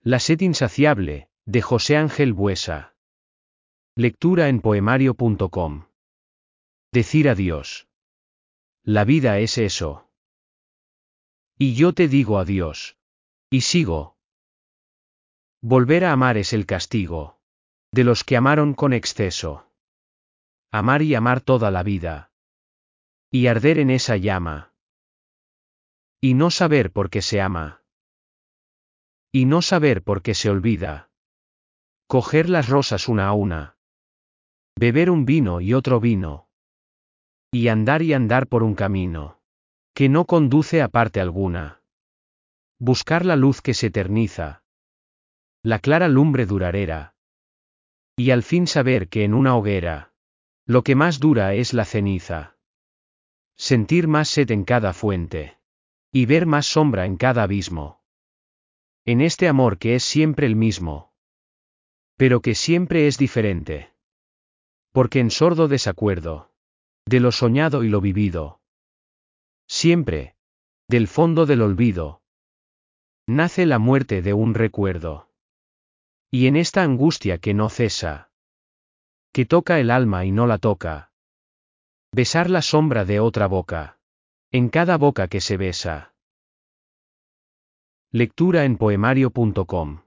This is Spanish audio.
La sed insaciable, de José Ángel Buesa. Lectura en poemario.com. Decir adiós. La vida es eso. Y yo te digo adiós. Y sigo. Volver a amar es el castigo. De los que amaron con exceso. Amar y amar toda la vida. Y arder en esa llama. Y no saber por qué se ama. Y no saber por qué se olvida. Coger las rosas una a una. Beber un vino y otro vino. Y andar por un camino. Que no conduce a parte alguna. Buscar la luz que se eterniza. La clara lumbre duradera. Y al fin saber que en una hoguera. Lo que más dura es la ceniza. Sentir más sed en cada fuente. Y ver más sombra en cada abismo. En este amor que es siempre el mismo. Pero que siempre es diferente. Porque en sordo desacuerdo. De lo soñado y lo vivido. Siempre. Del fondo del olvido. Nace la muerte de un recuerdo. Y en esta angustia que no cesa. Que toca el alma y no la toca. Besar la sombra de otra boca. En cada boca que se besa. Lectura en poemario.com